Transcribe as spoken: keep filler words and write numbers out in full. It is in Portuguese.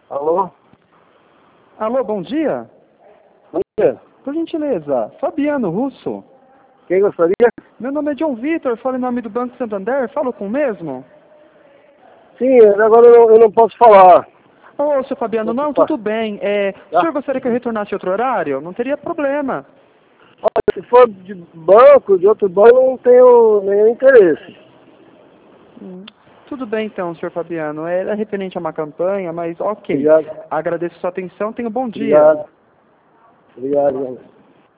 Alô? Alô, bom dia. Bom dia. Por gentileza, Fabiano Russo. Quem gostaria? Meu nome é John Vitor, falo em nome do Banco Santander, falo com o mesmo? Sim, agora eu não, eu não posso falar. Ô, seu Fabiano, não, tudo bem. É, o Tá? senhor gostaria que eu retornasse outro horário? Não teria problema. Olha, se for de banco, de outro banco, eu não tenho nenhum interesse. Hum, tudo bem então, senhor Fabiano. É referente a uma campanha, mas ok. Obrigado. Agradeço sua atenção, tenha um bom dia. Obrigado. Obrigado.